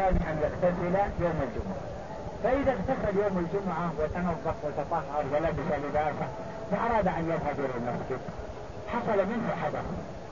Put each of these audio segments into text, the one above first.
الثاني أن يغتسل يوم الجمعة. فإذا اغتسل يوم الجمعة وتنظف وتطهر ولبس لباسه فأراد أن يذهب إلى المسجد، حصل منه حدث،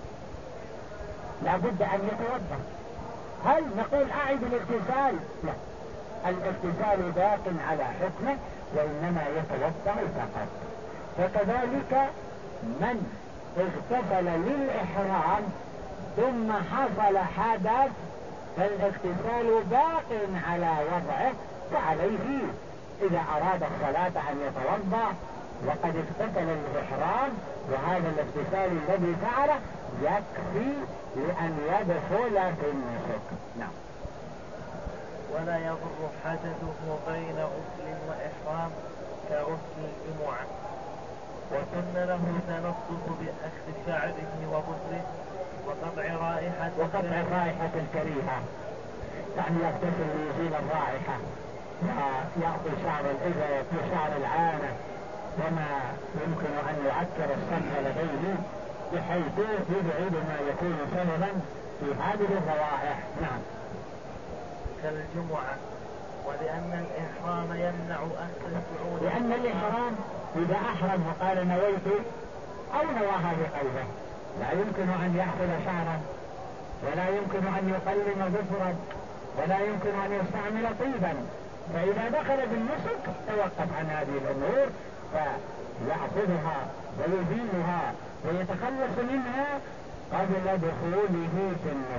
لا بد أن يتوضأ. هل نقول أعد الاغتسال؟ لا، الاغتسال باق على حكمه وإنما يتوضأ فقط. فكذلك من اغتسل للإحرام ثم حصل حدث فالاغتسال باق على وضعه، فعليه إذا أراد الصلاة أن يتوضأ وقد اغتسل للإحرام، وهذا الاغتسال الذي فعله يكفي لأن يدخل في النسك. نعم. ولا يضر حدثه بين غسل وإحرام كغسل الجمعة. وسن له تنظف بأخذ شعره وغسله وقطع رائحة الكريهة، يعني يغتسل ليزيل الرائحة ويأخذ شعر الإبط وشعر العانة وما يمكن أن يعكر السمع لديه بحيث يبعد ما يكون سببا في هذه الروائح. نعم. كالجمعة. ولأن الإحرام يمنع أخذ الشعور، لأن الإحرام إذا أحرم وقال نويت أو نواها بقلبه لا يمكن أن يأخذ شعرا ولا يمكن أن يقلم ظفرا ولا يمكن أن يستعمل طيبا، فإذا دخل بالنسك توقف عن هذه الأمور فيأخذها ويزيلها ويتخلص منها قبل دخوله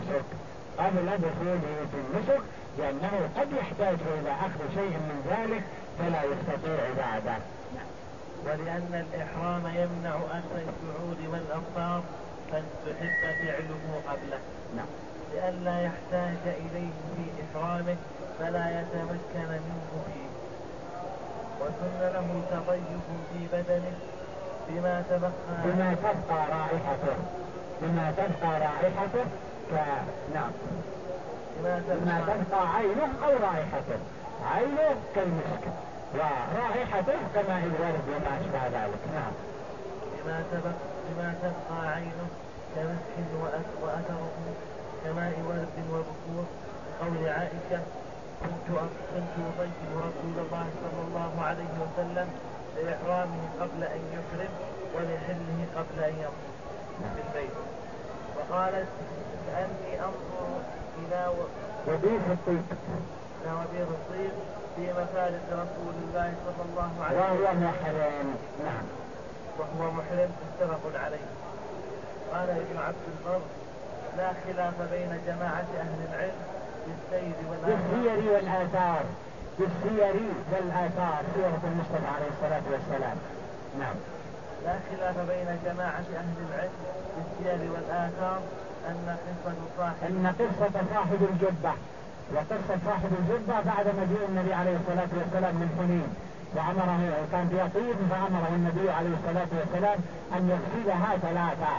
في النسك، لأنه قد يحتاج إلى أخذ شيء من ذلك فلا يستطيع بعده. ولأن الإحرام يمنع أخذ الشعور والأبصار فاستحب فعله قبله، لئلا يحتاج إليه في إحرامه فلا يتمكن منه فيه. وسن له تطيب في بدنه بما تبقى رائحته بما تبقى عينه أو رائحته، عينه كالمسك ورائحته كماء الورد وما أشبه ذلك. نعم. بما تبقى عينه كمسك وأثره كماء ورد وبخور. قول عائشة: كنت أطيب رسول الله صلى الله عليه وسلم لإحرامه قبل أن يحرم ولحله قبل أن يطوف في البيت. وقالت: كأني أنظر إلى وبير الطيب في مفارق رسول الله صلى الله عليه وسلم وهو محرم. نعم. وهو محرم متفق عليه. قال ابن عبد البر: لا خلاف بين جماعة أهل العلم بالسير والآثار سيرة المصطفى عليه الصلاة والسلام. نعم. لا خلاف بين جماعة أهل العلم بالسير والآثار أن قصة صاحب الجبة وقصة صاحب الجبة بعد مجيء النبي عليه الصلاة والسلام من حنين وأمره كان فيها طيب، فأمره النبي عليه الصلاة والسلام أن يغسلها ثلاثة،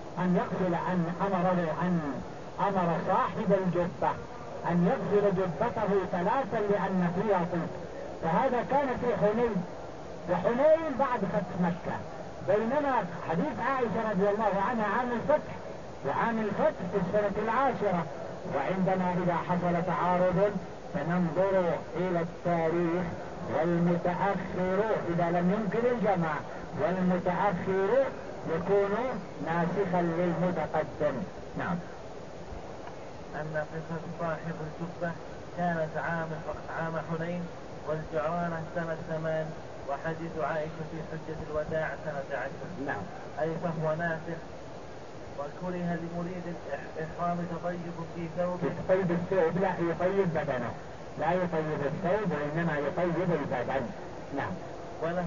أمر صاحب الجبة أن يغسل جبته ثلاثا لأن فيها طيب. فهذا كان في حنين، وحنين بعد فتح مكة، بينما حديث عائشة رضي الله عنها عام الفتح، وعام الفتح في السنة 10. وعندنا إذا حصل تعارض فننظر إلى التاريخ، والمتأخر إذا لم يمكن الجمع والمتأخر يكون ناسخا للمتقدم. نعم. أن قصة صاحب الجبة كانت عام حنين، والجعرانة سنة 8، وحديث عائشة في حجة الوداع سنة 10. نعم. أي فهو ناسخ. وكره لمريد الإحرام تطيب في ثوبه. يطيب الثوب، لا يطيب بدنه، لا يطيب الثوب وإنما يطيب البدن. نعم. وله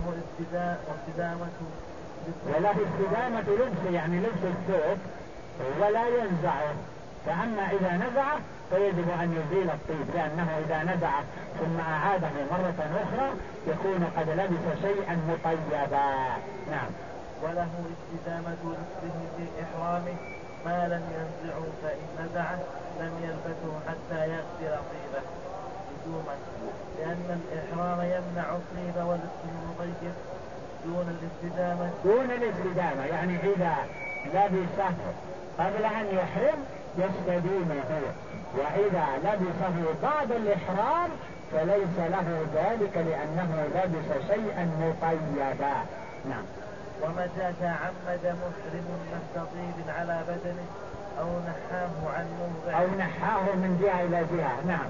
استدامة لبس، يعني لبس الثوب ولا ينزعه، فأما إذا نزعه فيجب أن يزيل الطيب، لأنه إذا نزعه ثم أعاده مرة أخرى يكون قد لبس شيئا مطيبا. نعم. وله استدامة لبسه في إحرامه ما لم ينزعه، فإن نزعه لم يلبسه حتى يغسل طيبه لزوما، لأن الإحرام يمنع الطيب ولبس المطيب دون الاستدامة. يعني إذا لبسه قبل أن يحرم يستديمه، وإذا لبسه بعد الإحرام فليس له ذلك لأنه لبس شيئا مقيدا. نعم. ومتى تعمد محرم مس طيب على بدنه أو نحاه عن موضع أو نحاه من جهة إلى جهة، نعم،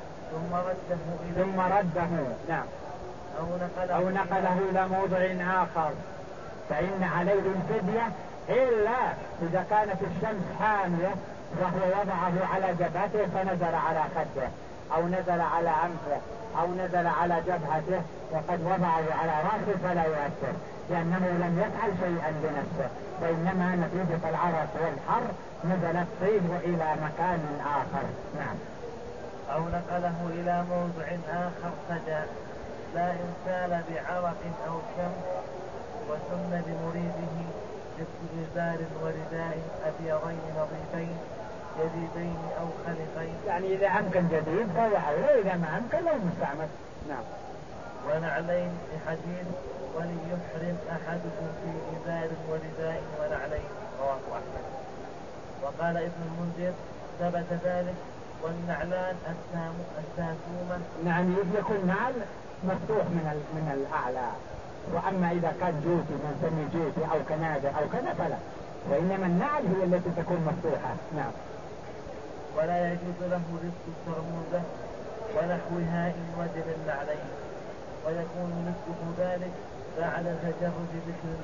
ثم رده نعم، أو نقله إلى موضع آخر فإن عليه الفدية، إلا إذا كانت الشمس حامية وهو وضعه على جبهته فنزل على خده أو نزل على أنفه أو نزل على جبهته وقد وضعه على رأسه فلا يؤثر، لأنه لم يفعل شيئا بنفسه، وإنما نتيجة العرق والحر نزل الطيب إلى مكان آخر. نعم. أو نقله إلى موضع آخر فجاء، لا إن سال بعرق أو شمس. وسن لمريده لبس إزار ورداء أبيضين نظيفين جديدين أو خلقين، يعني إذا أمكن جديد فهو أولى، إذا ما أمكن لا مستعمل. نعم. ونعلين لحديث وليحرم أحدكم في إزار ورداء ونعلين، رواه أحمد. وقال ابن المنذر ثبت ذلك، والنعلان الساسومة. نعم، يكون نعل مفتوح من الأعلى، وأما إذا كان جوتي من سمي جوتي أو كنادة أو كذا فلا، وإنما النعل هي التي تكون مفتوحة. نعم. ولا يجوز له لبس الترموزة ونحوها إن وجد النعلين، ويكون لبسه ذلك بعد تجرد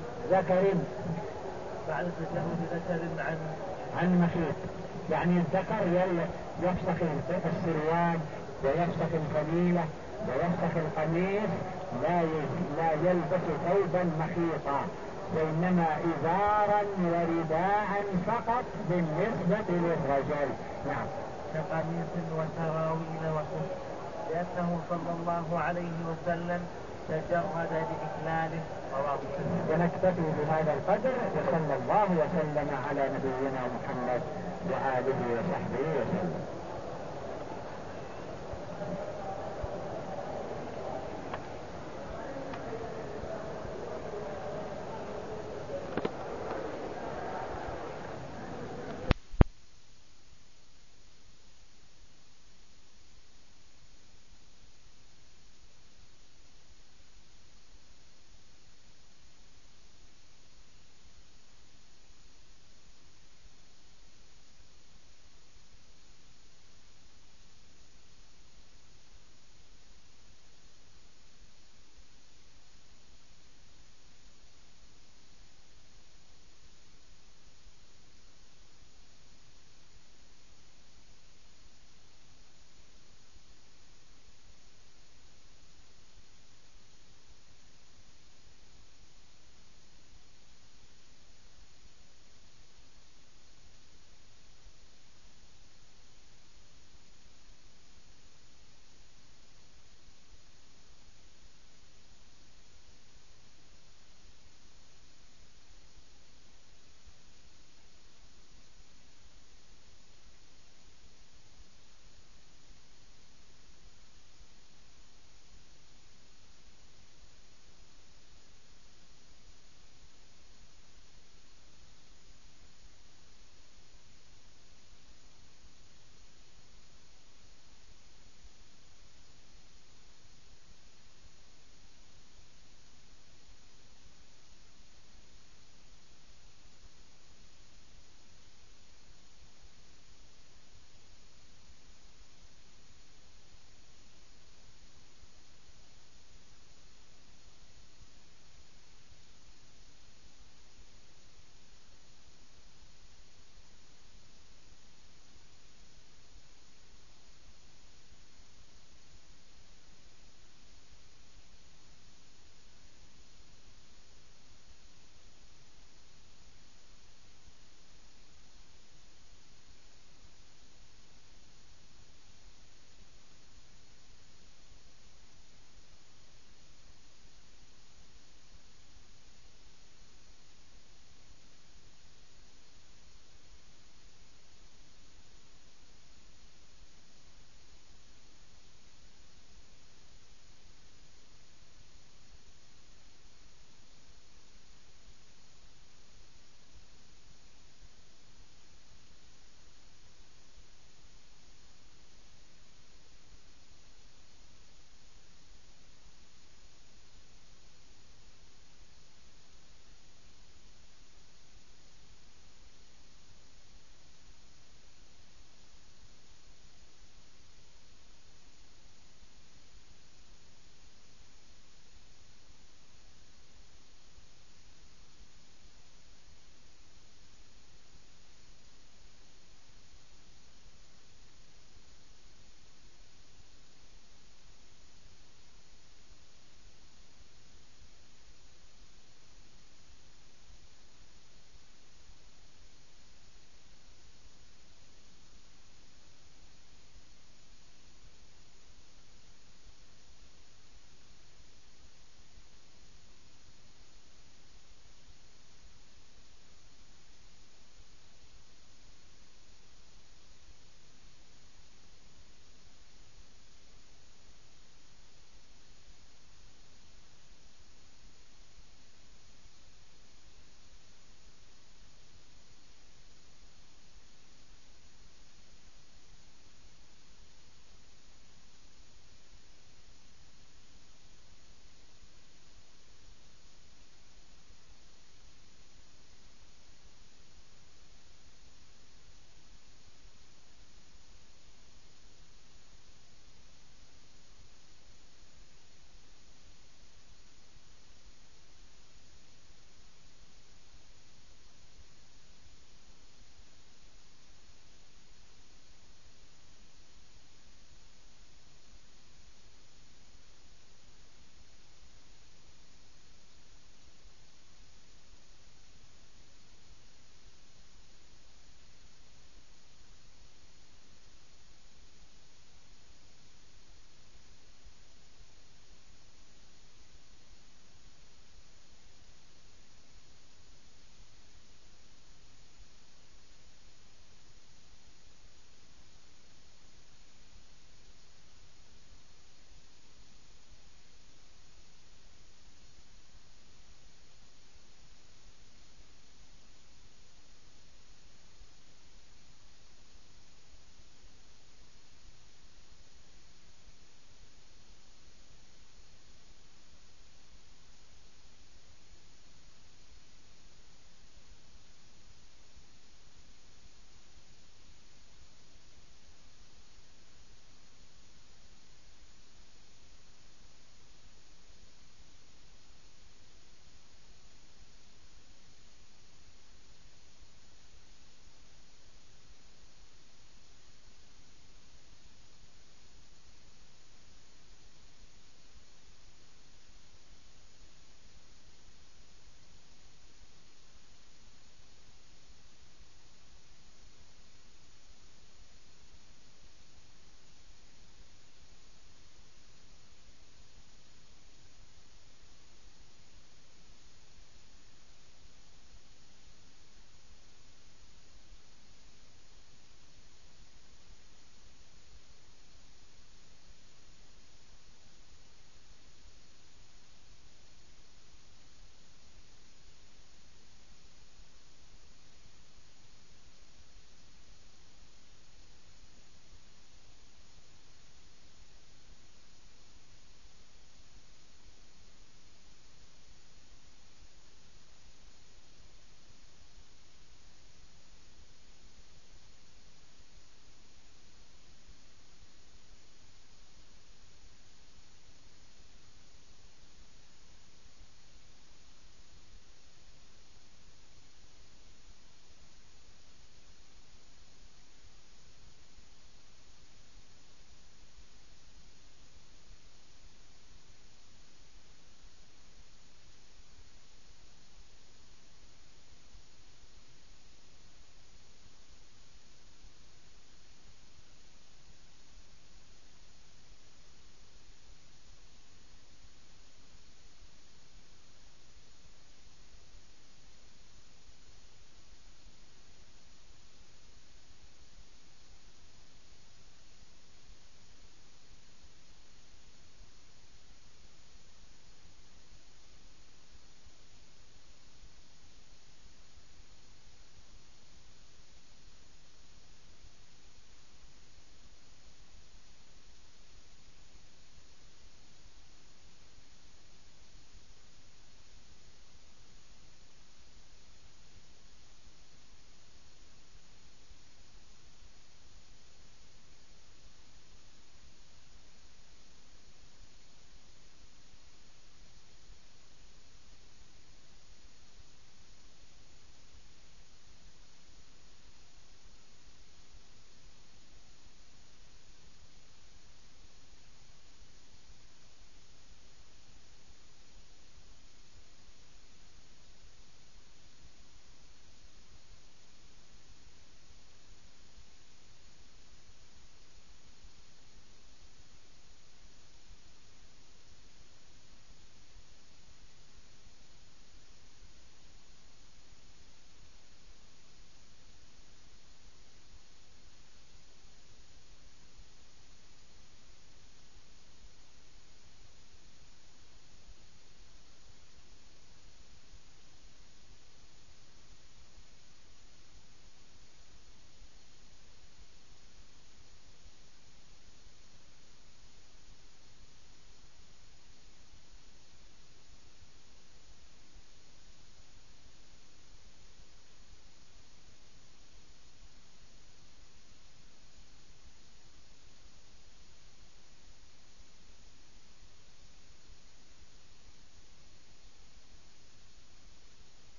ذكر عن مخيط، يعني الذكر يفسخ السروال ويفسخ الفليلة ويفسخ القميص، لا يلبس ثوبا مخيطا، وإنما إزارا ورداء فقط بالنسبة للرجل. نعم. كقميص وسراويل وخف، لأنه صلى الله عليه وسلم تجرد لإكلاله. ونكتفي بهذا القدر، وصلى الله وسلم على نبينا محمد وآله وصحبه وسلم.